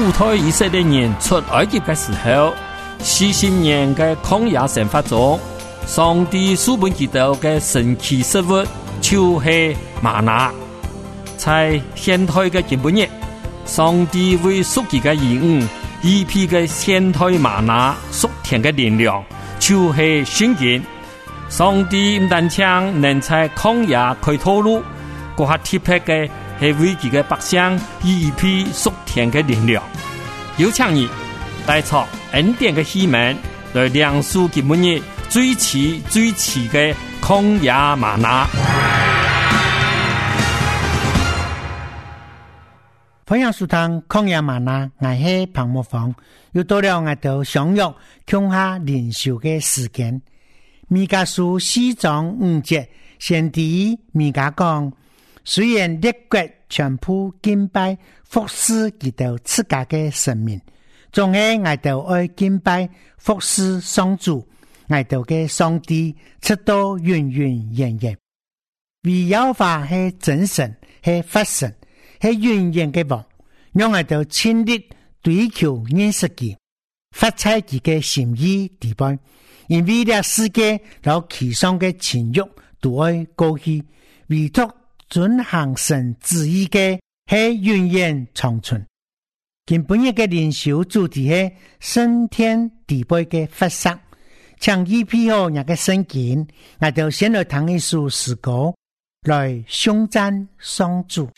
主推以色列人出埃及的时候，40年的曠野生活中，上帝赐给他們的神奇食物就是嗎哪。在現代的今日，上帝為屬佢嘅兒女預備嘅現代嗎哪屬天嘅力量，就是聖經。上帝唔單止能在曠野開道路，嗰下特別嘅係為佢嘅百姓預備屬天嘅力量。有請你帶出恩典嘅希望，來亮出今日最遲嘅曠野嗎哪。 歡迎收聽曠野嗎哪，我係彭木芳，又到了我哋相約共下靈修嘅時間。彌迦書4章5節，先知彌迦講，雖然列國全部敬拜服侍佢哋自家嘅神明，總係我哋愛敬拜服侍上主，我哋嘅上帝直到永永遠遠。為耶和華係真神，係法神，係永遠嘅王，讓我哋親力追求認識佢，發揮佢嘅心意地步。因為了世界和其上嘅情欲都愛過去，唯獨遵行神旨意嘅係永遠長存。今本日嘅靈修主題係升天地位嘅發生，強意配合那個聖經，我就先來談一首詩歌來頌讚上主。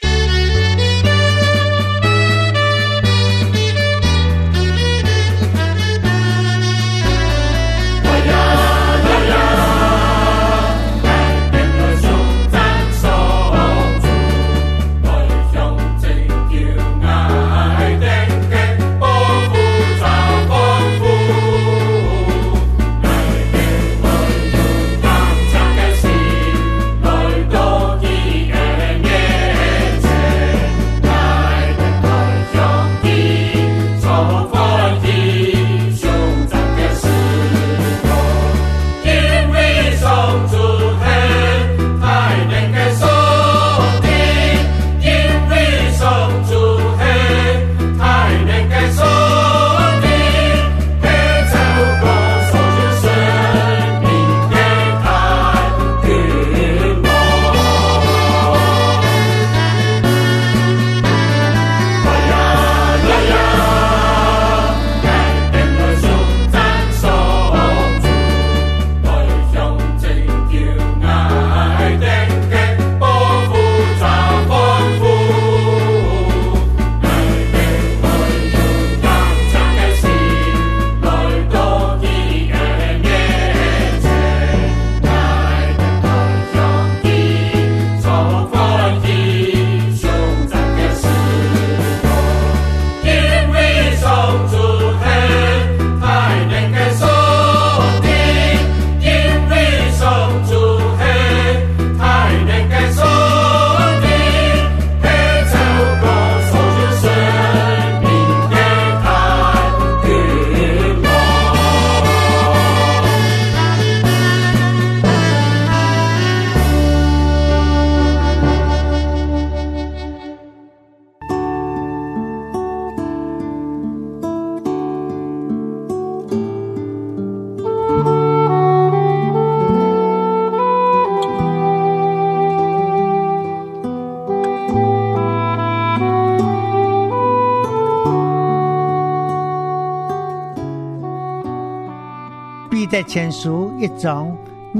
彼得前書1章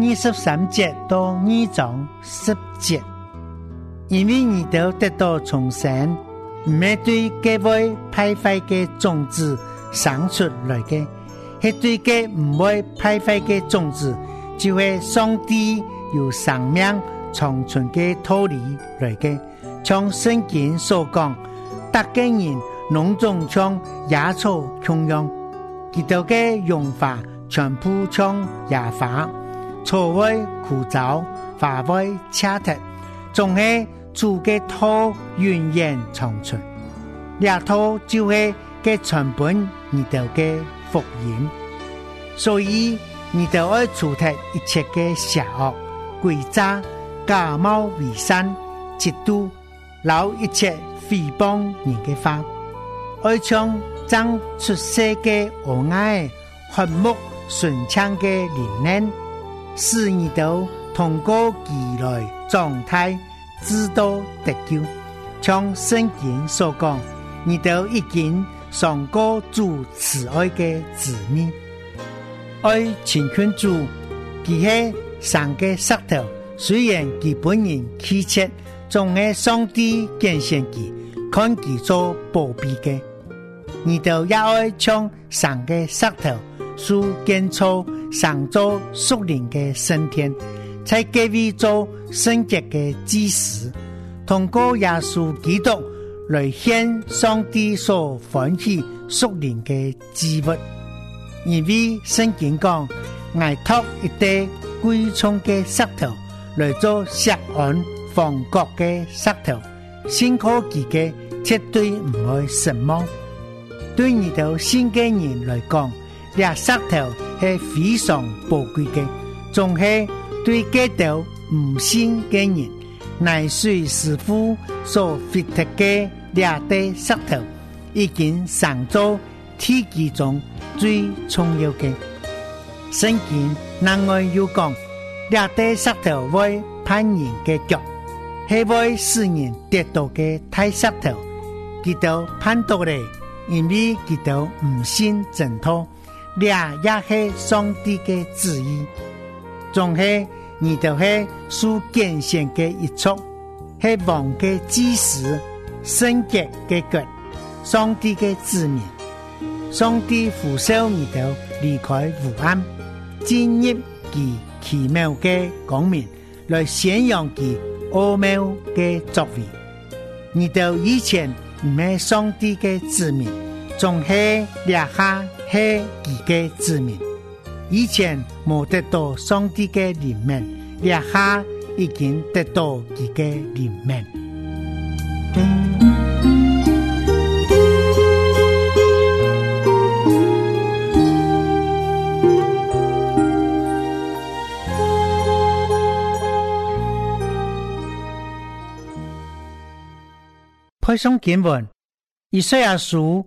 23節到2章10節，因為你都得到重生，唔係對各位敗壞嘅種子生出來嘅，係對嘅唔會敗壞嘅種子，就係上帝有生命長存嘅道理來嘅。像聖經所講，達嘅人農種像野草同樣，佢哋嘅用法全部像野花，草會枯燥，花會赤脱，總係主嘅道永遠長存。呢套就係嘅全本你哋嘅福音，所以你哋要除掉一切嘅邪惡、詭詐、假冒偽善、嫉妒，留一切誹謗人嘅話。 愛將長出世嘅和藹和睦順暢嘅靈念，使你都通過其來狀態知道得救。像聖經所講，你都已經嘗過主慈愛嘅滋味。愛親近主，佢係上嘅石頭，雖然佢本人氣切，總係上帝揀選佢，看佢做寶貝嘅。你都也愛像上嘅石頭，樹建造上做屬靈嘅聖殿，才給予做聖潔嘅祭司，通過耶穌基督來獻上帝所歡喜屬靈嘅祭物。因為聖經講，愛託一塊貴重嘅石頭來做錫安房角嘅石頭，信靠佢嘅絕對唔會失望。對你哋信嘅人來講，呢石頭係非常寶貴嘅，仲係對嗰啲唔信嘅人，乃水師傅所發掘嘅呢塊石頭，已經成咗天地中最重要嘅。聖經另外又講，呢塊石頭會攀人嘅腳，係會使人跌倒嘅大石頭，佢都攀到嚟，因為佢都唔信正途，呢也係上帝嘅旨意。仲係你都係屬揀選嘅一族，係王嘅祭司，聖潔嘅腳，上帝嘅子民。上帝呼召你都離開黑暗，進入其奇妙嘅光明，來宣揚其奧妙嘅作為。你都以前唔係上帝嘅子民，仲係掠下係其嘅子民。以前冇得到上帝嘅憐憫，掠下已經得到其嘅憐憫。配上經文，以賽亞書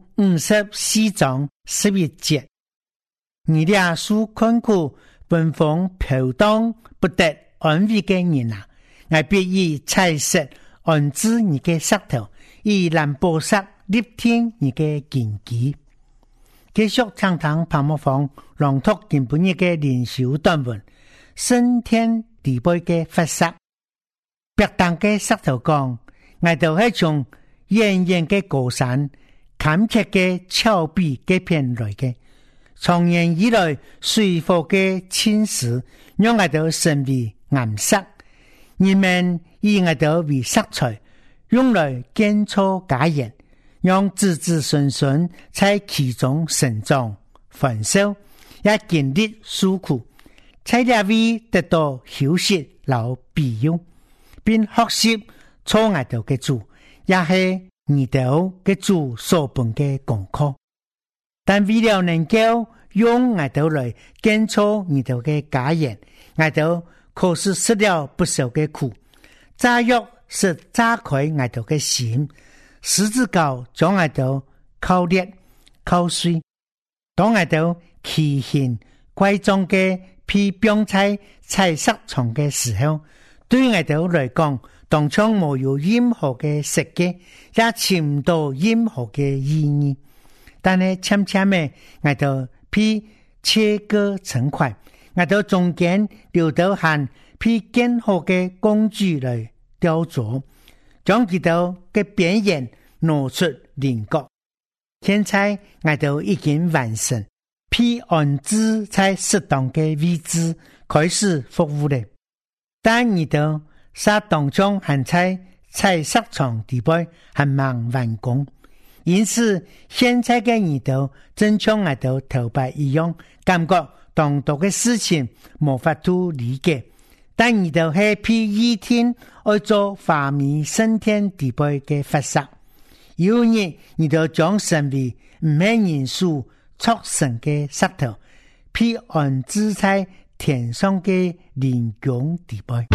54章11節，你倆屬困苦、奔風飄蕩、不得安慰嘅人啊，我必以彩石安置你嘅石頭，以藍寶石立天你嘅根基。繼續暢談泡沫房朗讀今本日嘅靈修短文，升天地背嘅法則。白當嘅石頭講，我就係從遠遠嘅高山，坎坷嘅峭壁嘅片來嘅，從年以來水火嘅侵蝕，讓我哋成為顏色。人們以我哋為色彩，用來建造家園，讓子子孫孫在其中成長繁盛，也經歷受苦，在那位得到休息和庇佑，並學習錯我哋嘅主。也係你哋嘅主所本嘅功課，但為了能夠用我哋來建造你哋嘅家園，我哋可是吃了不少嘅苦。炸藥是炸開我哋嘅心，十字架將我哋烤裂烤碎。當我哋奇形怪狀嘅被綁在彩色床嘅時候，對我哋來講，當場沒有任何嘅設計，也尋唔到任何嘅意義。但係悄悄嘅，我哋被切割成塊，我哋中間留到限被更好嘅工具來雕琢，將佢哋嘅邊緣攞出稜角。現在我哋已經完成，被安置在適當嘅位置，開始服務了。但你哋沙當中還在彩色床地背還忙完工，因此現在嘅你哋正像我哋頭擺一樣，感覺當多嘅事情無法度理解。但你哋係被一天愛做華美升天地背嘅法則，有日你哋將成為唔係人數促成嘅石頭，被安置在天上嘅靈宮地背。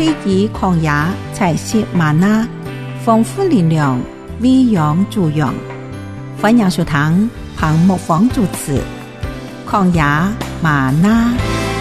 黑吉曠野采食嗎哪，豐富力量，餵養助養。歡迎收聽彭牧坊主持曠野嗎哪。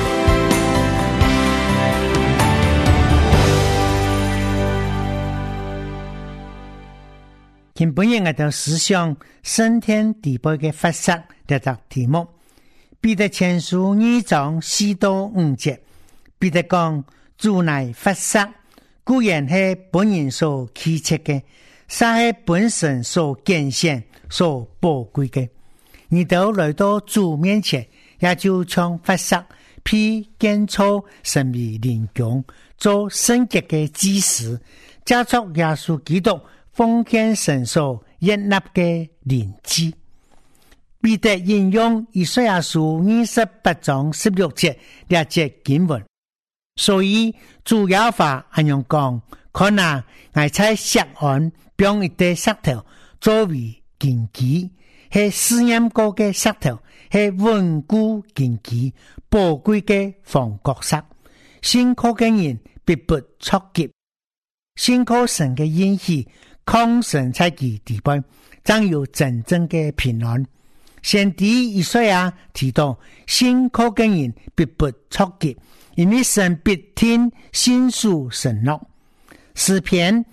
今本日我哋思想升天地位嘅法則呢個題目。彼得前書2章4到5節，彼得講主乃法則，固然係本人所期切嘅，實係本身所揀選、所寶貴嘅。你都來到主面前，也就將法則披建造成為靈宮，做聖潔嘅祭司，加速耶穌基督奉獻神所悅納嘅靈祭。彼得引用以賽亞書28章16節兩節經文，所以主耶和華這樣講：看哪，我在錫安將一塊石頭作為根基，係試驗過嘅石頭，係穩固根基、寶貴嘅房角石。信靠嘅人必不錯急，信靠神嘅應許，抗神在其地位，將有真正嘅平安。先知以賽亞提到，信靠嘅人必不錯急，因為神必聽信屬承諾。詩篇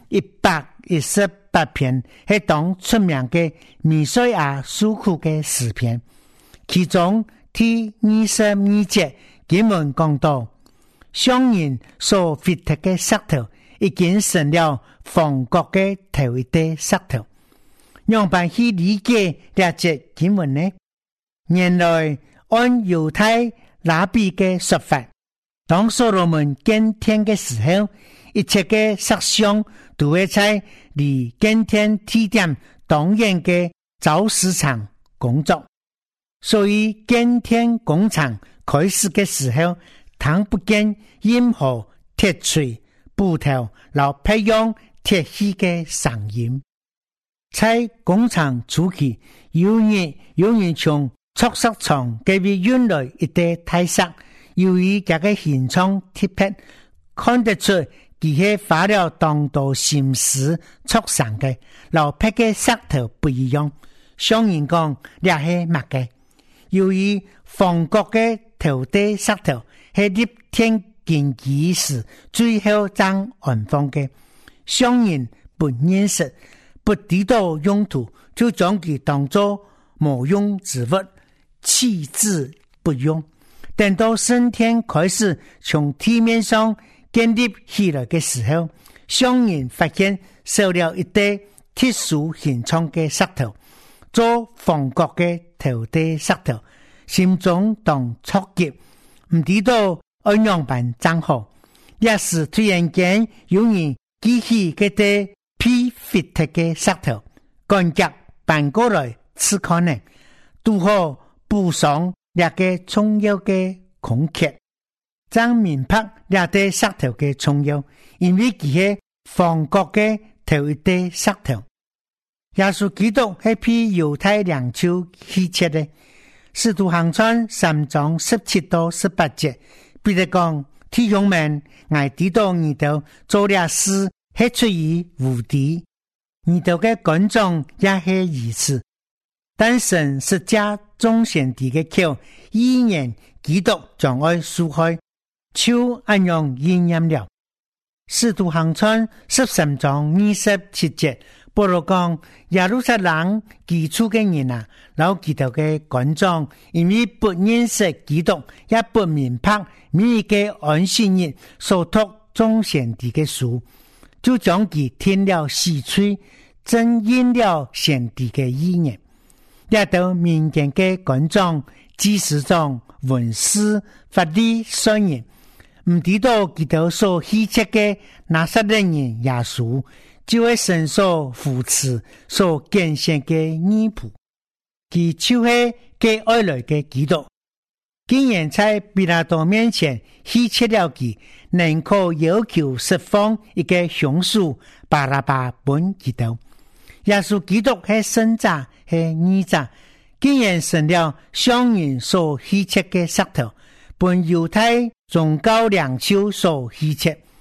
118篇係當出名嘅彌賽亞訴苦嘅詩篇，其中第22節經文講到，商人所掘剔嘅石頭已經成了房角嘅頭一塊石頭。讓辦去理解這節經文呢？原來按猶太拉比嘅說法，當所羅門建天嘅時候，一切嘅石像都會在離建天地點當然嘅造市場工作，所以建天工廠開始嘅時候，睇不見任何鐵錘、布頭、老配用鐵器嘅聲音。在工廠初期，有人從塑石廠給予運來一堆大石，由於這個現場特別，看得出佢係花了當多心思塑成嘅，老劈嘅石頭不一樣。商人講這係乜嘅？由於房角嘅頭堆石頭係立天根基時最後將安放嘅，商人不認識。不知道用途，就將其當作無用之物，棄之不用。等到升天開始從地面上建立起來的時候，商人發現收了一堆特殊形狀的石頭，做房角的頭堆石頭，心中當錯急，唔知道按樣辦正好。也是突然間有人記起嗰啲披fit嘅石頭，趕急搬過來試看呢，拄好補上兩個重要嘅空缺，將明白兩塊石頭嘅重要，因為佢係房角嘅頭一塊石頭。耶穌基督係披猶太領袖希切的，使徒行傳3章17到18節，彼得講：弟兄們，我知道你哋做了事，係出於無敵，你哋嘅觀眾也係如此。但神是加眾先知嘅口，依然基督將愛輸開，就按樣應驗了。使徒行傳13章27節，保羅講：耶路撒冷居住嘅人啊，老基督嘅觀眾，因為不認識基督，也不明白每一個安息日所託眾先知嘅書，就將佢聽了死吹，真應了先知嘅意念。也到民間嘅觀眾、祭司長、文士、法利賽人，唔知道基督所希切嘅拿撒勒人耶穌，就係神所扶持、所揀選嘅義僕，佢就係佢愛來嘅基督。竟然在彼拉多面前希切了佢，能夠要求釋放一個兇手巴拉巴本基督。耶穌基督係聖者，係義者，竟然成了商人所希切嘅石頭，本猶太宗教領袖所希切。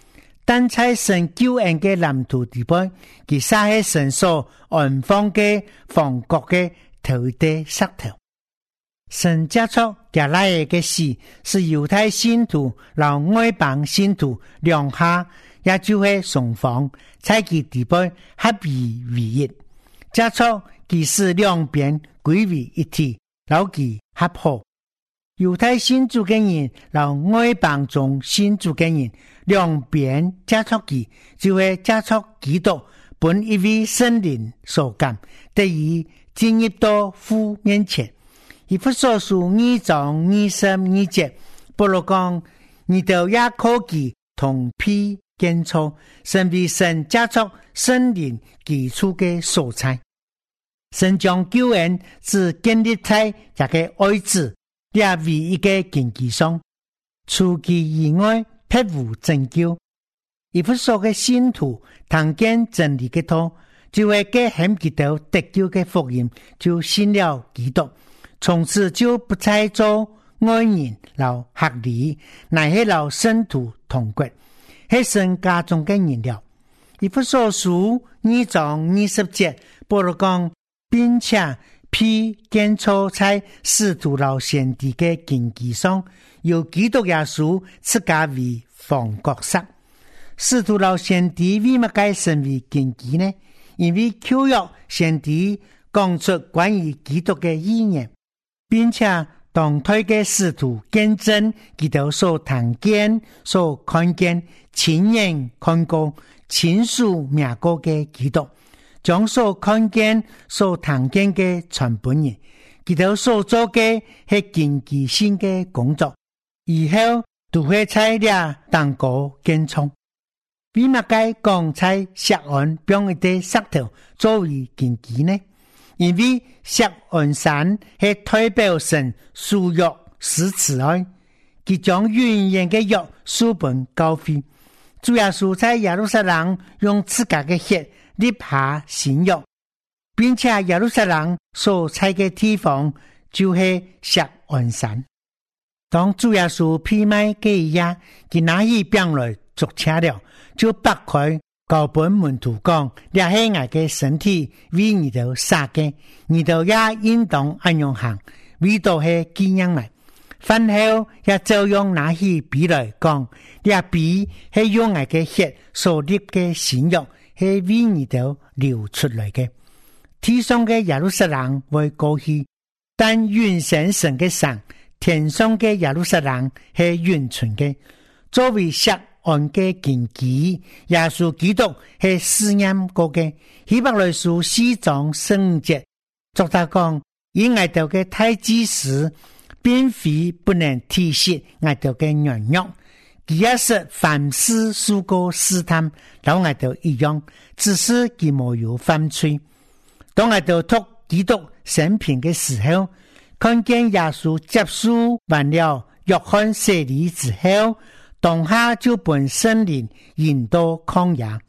但在神救恩的蓝图地方，其撒是神所安放的房角的头的石头。神接触亚拉的事，是犹太信徒和外邦信徒两下，也就是双方在其地方合而为一。接触其使两边归为一体，然后其合好。犹太信主的人和外邦中信主的人两边接触其，就会接触基督本一位圣灵所感，得以进入到父面前。以弗所书2章22节，保罗讲：你都也可以同批建造，神为神接触圣灵基础的所在。神将救恩只建立在这个爱子也唯一的根基上，除其以外别无拯救。以弗所的信徒听见真理的道，就会给很基督得救的福音，就信了基督，从此就不再做外人老客里，乃是老圣徒同国，是神家中的人了。以弗所书2章20节，保罗讲，并且披建造在使徒老先知的根基上，由基督耶稣自家为房角石。使徒老先知为乜该成为根基呢？因为旧约先知讲出关于基督的意言，并且当推嘅使徒见证基督所听见、所看见、亲眼看过、亲属命過嘅基督，將所看見、所聽見嘅傳本人，基督所做嘅係根基性嘅工作，以後都會在了當個建創。為乜該講在石岸邊嘅石頭作為根基呢？因為石岸山係代表神屬約施慈愛，佢將永遠嘅約書本交付。主耶穌在耶路撒冷用自家嘅血立下新約，並且耶路撒冷所在嘅地方就是石岸山。當主耶穌披賣嘅夜，佢拿起餅來祝謝了，就擘開告本門徒講：這是我嘅身體，為你哋灑嘅，你哋也應當按樣行，為到係紀念嚟。飯後也照樣拿起筆來講：這筆係用我嘅血所立嘅新約，係為你哋流出來嘅。地上嘅耶路撒冷會過去，但永生神嘅山，天上嘅耶路撒冷係永存嘅。作為石岸嘅根基，耶穌基督係試驗過嘅。希伯來書4章15節，作他講：以外頭嘅太祭司，並非不能體恤外頭嘅軟弱，佢也是凡事受過試探，同外頭一樣，只是佢沒有犯罪。當外頭讀基督生平嘅時候，看見耶穌接受完了約翰洗禮之後，當下就本聖靈引導曠野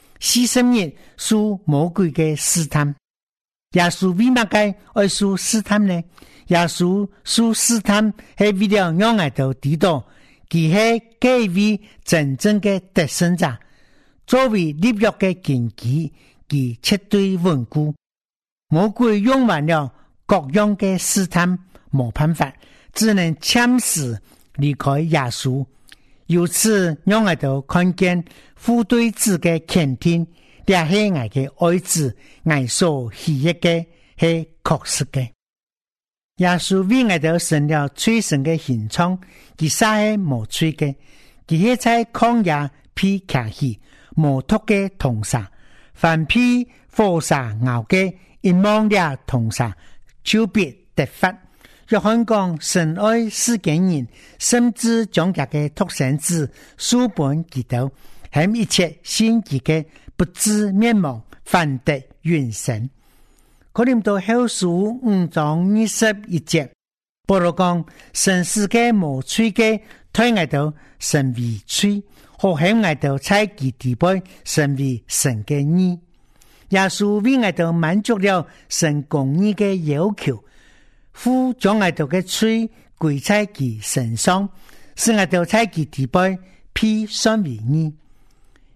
，40日受魔鬼嘅試探。耶穌為乜嘅愛受試探呢？耶穌受試探係為了讓我哋知道，佢係這位真正嘅得勝者。作為立約嘅根基，佢絕對穩固。魔鬼用完了各樣嘅試探，冇辦法，只能暫時離開耶穌。由此讓我哋看見父對子嘅肯定，這是我嘅愛子，我所喜悅嘅係確實嘅。耶穌為我哋成了最神嘅形狀，佢撒係無罪嘅，佢係在曠野披騎戲無毒嘅銅沙，凡披火沙熬嘅一望了銅沙，就必得法。約翰講神愛世間人，甚至將佢嘅獨生子書本基督，喺一切信佢嘅不致滅亡，反得永生。哥林多後書5章21節，保羅講神是個無罪嘅，推我哋神為罪，好向我哋在其地位成為神嘅義。耶穌為我哋滿足了神公義嘅要求，父將我哋嘅罪歸在其身上，使我哋在其地位披上為義。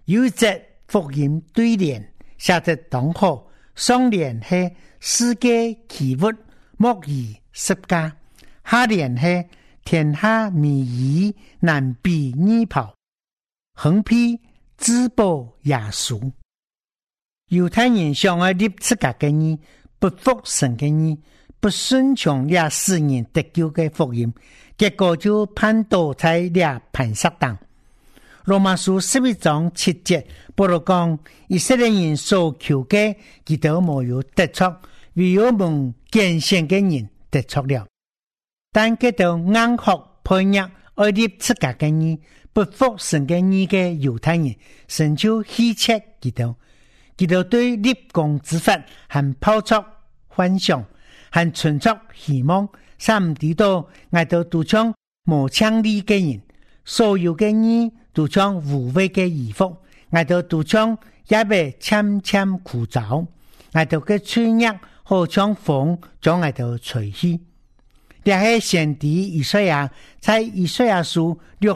有一隻福音對聯寫得當好，上聯係世界奇物莫以十家，下聯係天下美儀難比擬跑，橫批自保耶穌。猶太人想要立自家嘅義，不服神嘅義，不順從也使人得救嘅福音，結果就攀倒在倆磐石當。羅馬書11章7節，保羅講以色列人所求嘅，佢都沒有得着，唯有蒙揀選嘅人得着了。但佢都硬學配合愛立自家嘅義，不服神嘅義嘅猶太人，神就棄斥佢都。佢都對立功之法和拋出幻想，和存着希望，三地都挨到都將無槍力嘅人，所有嘅義都將無謂嘅衣服，挨到都將也被漸漸枯燥，挨到嘅吹壓好像風將挨到吹去。這係先知以賽亞在以賽亞書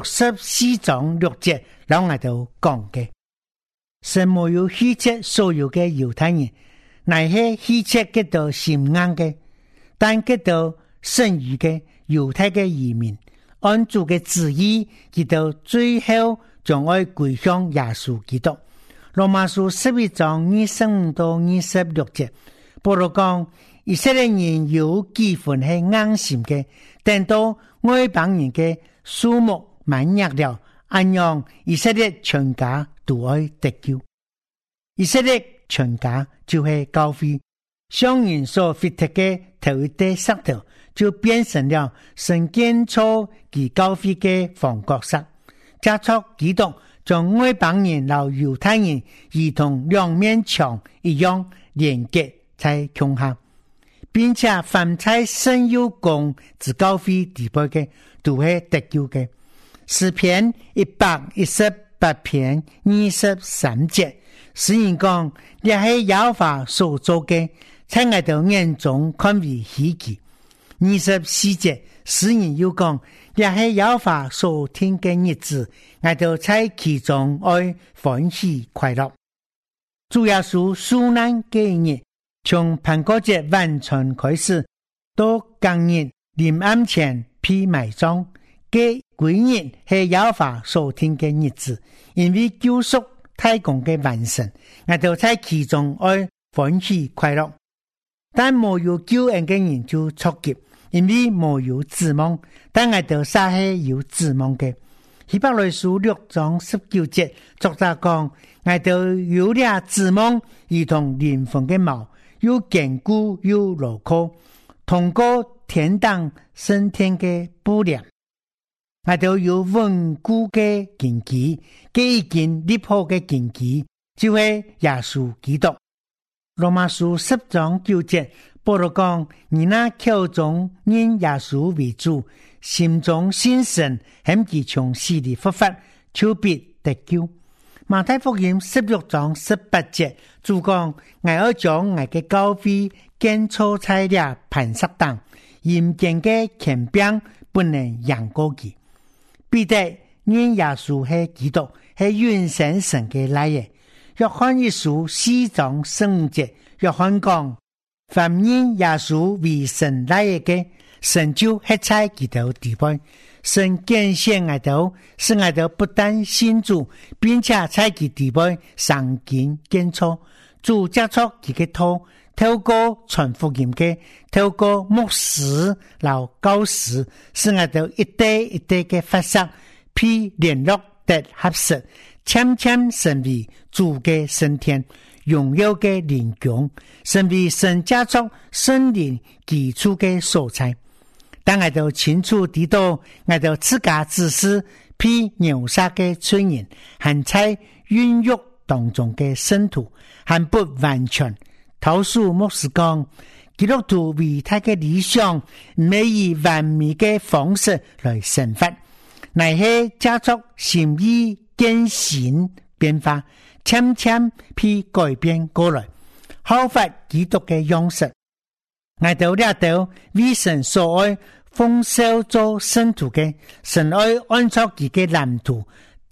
64章6節讓挨到講嘅。神沒有棄斥所有嘅猶太人，乃係棄斥嗰度心硬嘅，但嗰度剩餘嘅猶太嘅移民，按主嘅旨意，佢到最後將愛歸向耶穌基督。羅馬書11章25到26節，保羅講以色列人有幾分係硬心嘅，等到外邦人嘅數目滿溢了，按樣以色列全家都愛得救。以色列全家就係教會，上人所發出嘅頭一塊石頭，就變成了神建造其教會嘅房角石。加速基督將外邦人和猶太人如同兩面牆一樣連結在胸下，並且凡在神有功之教會地步嘅，都係得救嘅。詩篇118篇23節，詩人講，這係耶和華所做嘅，在我哋眼中看為稀奇。24節，詩人又講，這係耶和華所聽嘅日子，我哋在其中愛歡喜快樂。主耶穌受難嘅日，從pentecostés國節完全開始，到當日臨暗前被埋葬嘅幾日係耶和華所聽嘅日子，因為救贖太公嘅完成，我哋在其中愛歡喜快樂。但沒有救恩嘅人就錯劫，因為沒有指望，但我哋撒係有指望嘅。希伯來書6章19節，作者講，我哋有了指望，如同靈魂嘅錨，又堅固又牢靠，通過天堂升天嘅布簾。我哋有穩固嘅根基，已經立好嘅根基，就係耶穌基督。羅馬書10章9節，保羅講，你那口中認耶穌為主，心中信神，很其從死裏復活，就必得救。馬太福音16章18節，主講，我要將我嘅教會建造在了磐石當，嚴謹嘅權柄不能贏過佢。彼得認耶穌係基督，係永生神嘅來嘅。約翰一書4章15節，約翰講，凡認耶穌為神來嘅，神就喺在佢度地位。神揀選我哋，使我哋不但信主，並且在佢地位上緊建造。主接觸佢嘅頭，透過傳福音嘅，透過牧師老教師，使我哋一代一代嘅發生，被聯絡得合適。漸漸成為主嘅升天，榮耀嘅靈宮，成為神家中聖靈基礎嘅所在。當我哋清楚知道，我哋自家只是被牛殺嘅罪人，還在孕育當中嘅聖徒，還不完全。陶恕牧師講，基督徒為他嘅理想，唔係以完美嘅方式來生活，乃係家族心意更新變化，漸漸被改變過來，效法基督嘅樣式。我哋了到為神所愛，奉召做聖徒嘅，神愛按照佢嘅藍圖，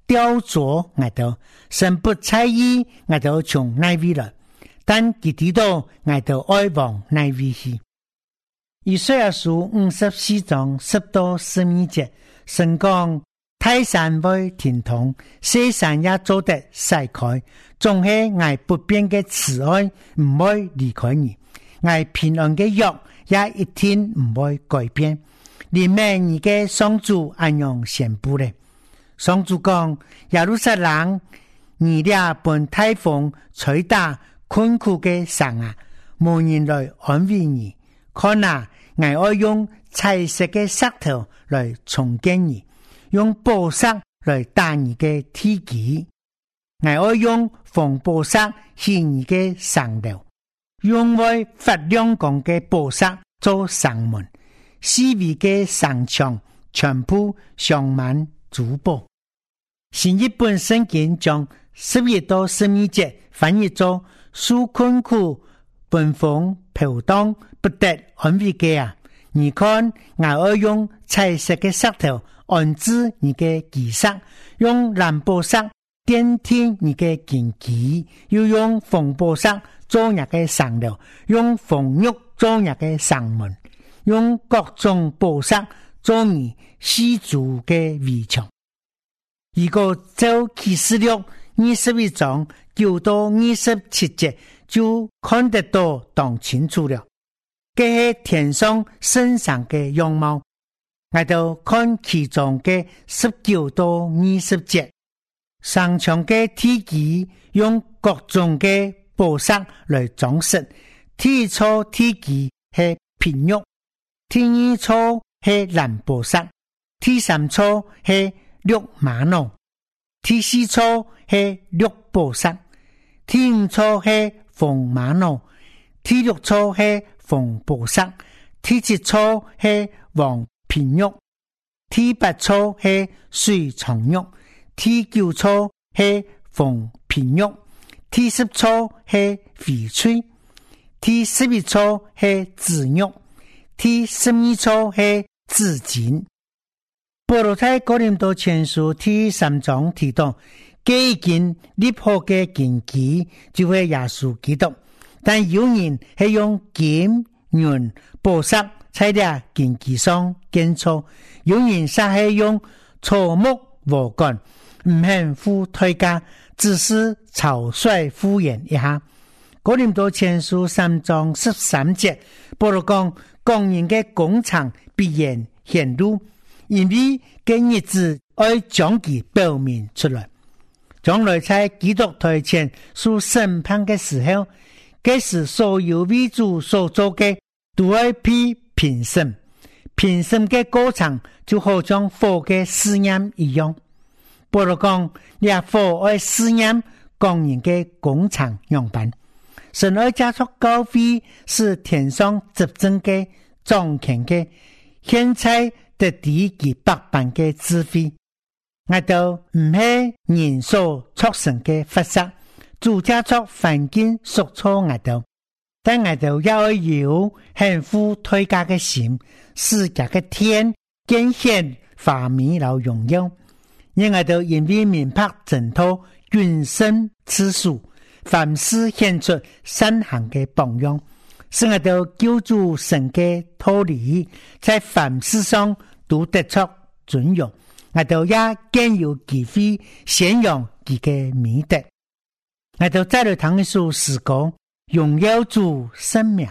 雕琢我哋，神不在意我哋從哪位來，但佢知道我哋愛往哪位去。以賽亞書54章10到12節，神講：泰山會天通，西山也做得曬開，總係我不變嘅慈愛唔會離開你，我平安嘅約也一天唔會改變。連命你嘅上主安樣宣布咧？上主講：耶路撒冷，你倆本颱風吹打困苦嘅山啊，無人來安慰你。看啊，我愛用彩色嘅石頭來重建你，用寶石來打你嘅體基。我愛用紅寶石獻你嘅上樓，用為發亮光嘅寶石做上門，四圍嘅上牆全部鑲滿珠寶。新譯本聖經將11到12節翻譯做：受困苦、奔風飄蕩不得安慰嘅啊！你看，我要用彩色嘅石頭安置你嘅基石，用藍寶石墊貼你嘅根基，又用紅寶石做你嘅上樓，用紅玉做你嘅上門，用各種寶石做你四柱嘅圍牆。如果就啟示錄21章9到27節就看得到當清楚了，這是天上聖上嘅樣貌。我就看其中嘅19到20節，上牆嘅體基用各種嘅寶石來裝飾，第一處體基係平玉，第二處係藍寶石，第三處係綠瑪瑙，第四處係綠寶石，第五處係紅瑪瑙，第六處係紅寶石，第七處係黃平玉，第八處係水長玉，第九處係紅平玉，第10處係翡翠，第11處係紫玉，第12處係紫金。保羅在哥林多前書第3章提到，既然立好嘅根基就係耶穌基督，但有人係用金銀寶石在啲根基上建造，有人則係用草木禾稈，唔肯付代價，只是草率敷衍一下。哥林多前書3章13節，保羅講工人嘅工廠必然顯露，因為嘅日子愛將其表明出來，將來在基督台前受審判嘅時候，這時所有為主所做嘅都愛被評審，評審嘅過程就好像火嘅試驗一樣。保羅講，你火愛試驗工人嘅工廠樣板，神愛加速高飛是天上執政嘅掌權嘅，現在得第幾百般嘅智慧，我都唔係人所促成嘅法則，主加速環境所錯我都，但我都要有幸福推家嘅心，世界嘅天見顯華美老榮耀，因我都因為明白正途永生之數，凡事顯出善行嘅榜樣，使我都救助神嘅道理，在凡事上都得出尊榮，我都也更有機會顯揚佢嘅美德。我都再來談一首詩歌，榮耀主生命。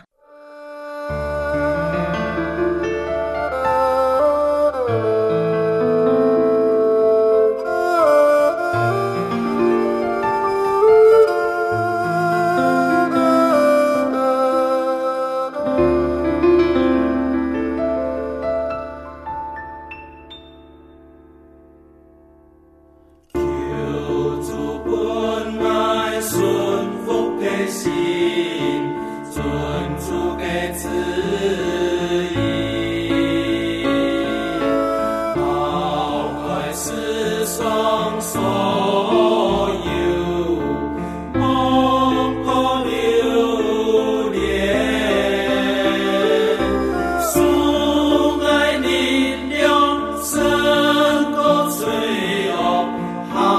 好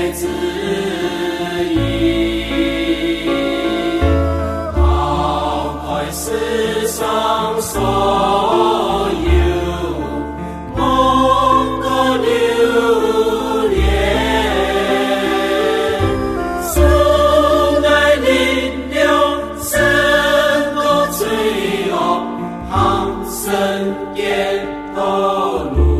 旨意，抛开世上所有梦的流连，主爱力量胜过罪恶，航圣殿道路。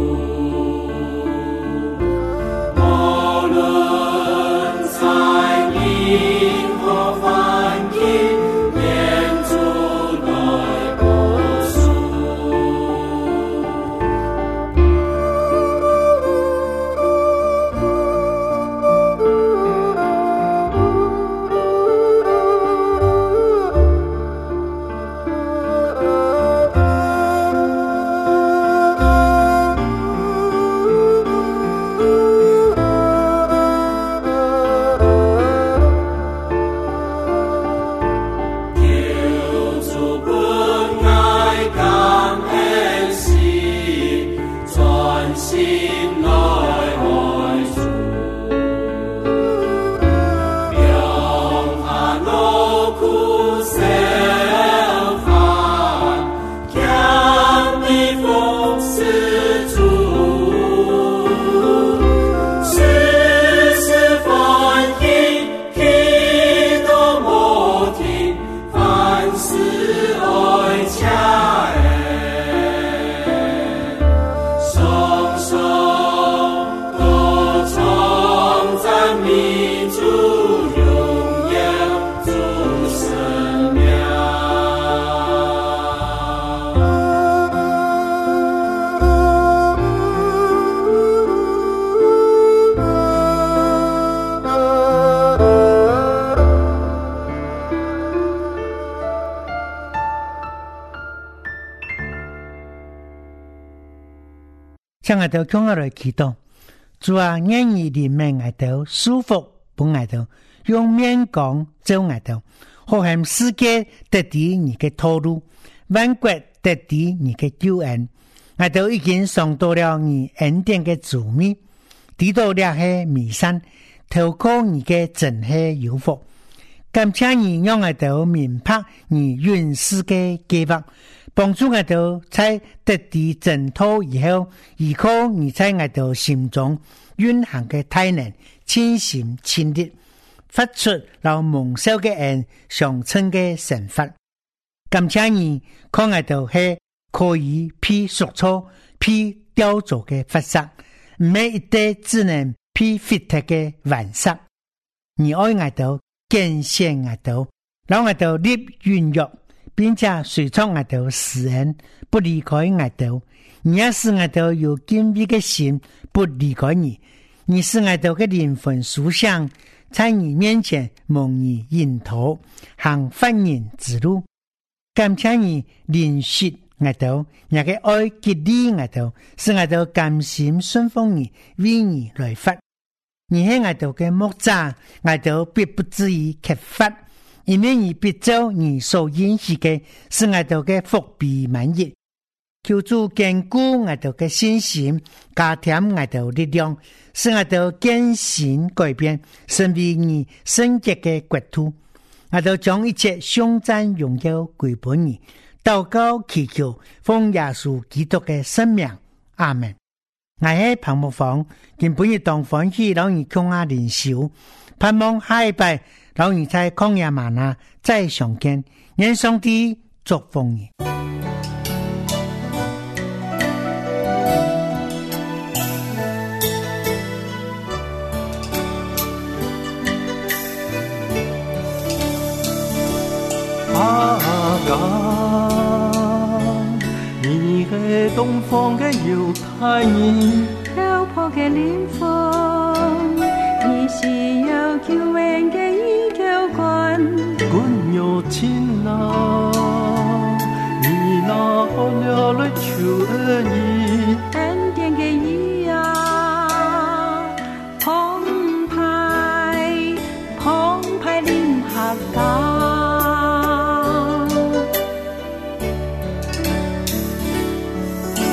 向我哋講下來祈禱，主啊，願意憐憫我哋舒服本我哋，用面講做我哋，好向世界得地你嘅道路，萬國得地你嘅救恩，我哋已經上到了你恩典嘅主面，知道了係彌山，透過你嘅真係有福，感謝你讓我哋明白你原始嘅計劃。幫助我哋在得地掙脫以後，依靠你在我哋心中運行嘅大能，親心親力，發出讓蒙受嘅人相稱嘅神法。感謝你，看我哋係可以批屬錯、批雕琢嘅法則，唔係一代只能批 fit 嘅完實。你愛我哋，堅信我哋，讓我哋立運約。並且隨從我哋世人，不離開我哋。你也使我哋有敬畏嘅心，不離開你。你使我哋嘅靈魂舒暢，在你面前蒙你引導，行法人之路。感謝你憐恤我哋，也嘅愛激勵我哋，使我哋甘心順奉你，為你來發。你係我哋嘅牧者，我哋必不至於缺乏。因為你必照你所應許嘅，使我哋嘅福必滿溢。求主堅固我哋嘅信心，加添我哋力量，使我哋堅信改變，成為你聖潔嘅國土。我哋將一切頌讚榮耀歸俾你，禱告祈求，奉耶穌基督嘅聖名，阿門。我係彭木房，今本日當歡喜老人共下靈修，盼望下一拜。老人在曠野嗎哪再相見，願上帝祝福你。 阿哥，你係東方嘅猶太人， 漂泊嘅靈魂，你是有救恩嘅君有情啊，你拿了來求恩義， 恩典嘅義啊，澎湃臨合港，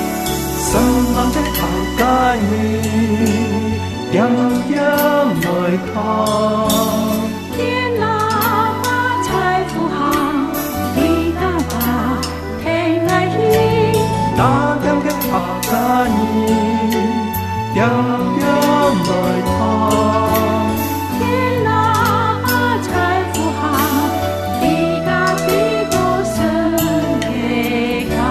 神人的後街你點點來天哪，把财富行，你那把天爱意， 那点嘅客家人，點點來看。 天哪，把财富行，你家比多生嘅家。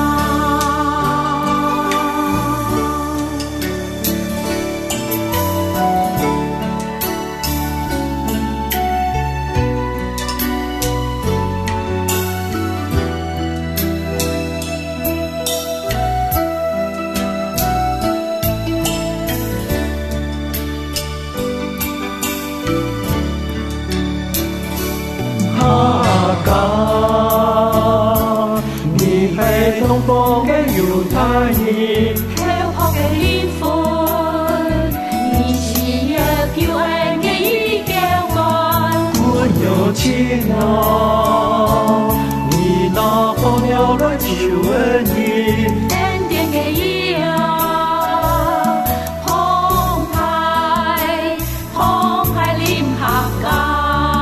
東方嘅猶太人， 漂泊嘅靈魂，你是有救恩嘅依靠岸。 我有情啊，你那朋友來求恩義， 恩典嘅意啊，澎湃臨合家。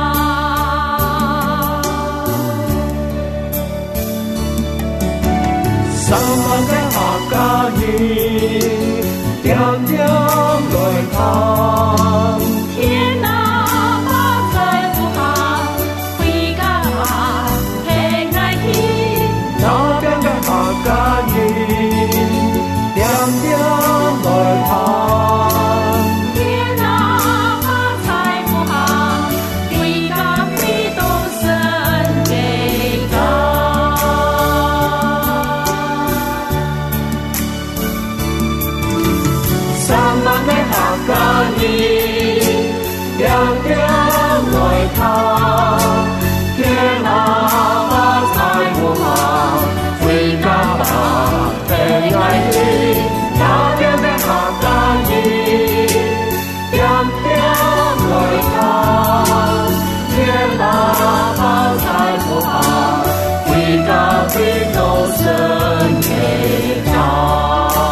三萬嘅客家人，點點來看。 天哪，把財富行，回家平安喜。 那邊嘅客家人，點點來看。 天哪，把財富行，回家必都神嘅家。 三萬嘅客家人，點點來看。天哪，把財富行，回家吧，平安喜。那邊嘅客家人，點點來看。天哪，把財富行，回家必都神嘅家。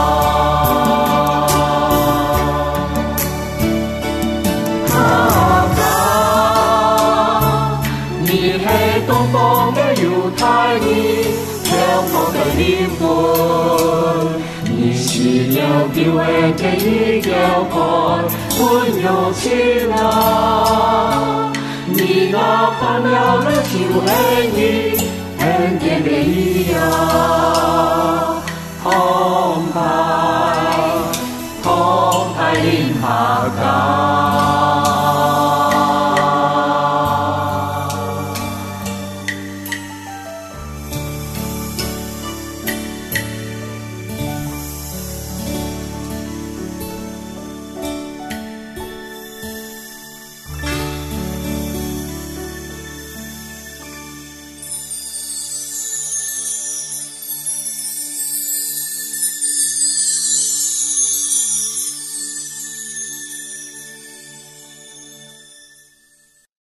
東方嘅猶太人，漂泊嘅靈魂，你是有救恩嘅依靠岸，溫柔情啊，你那朋友來求恩義，恩典嘅意啊，澎湃臨合家。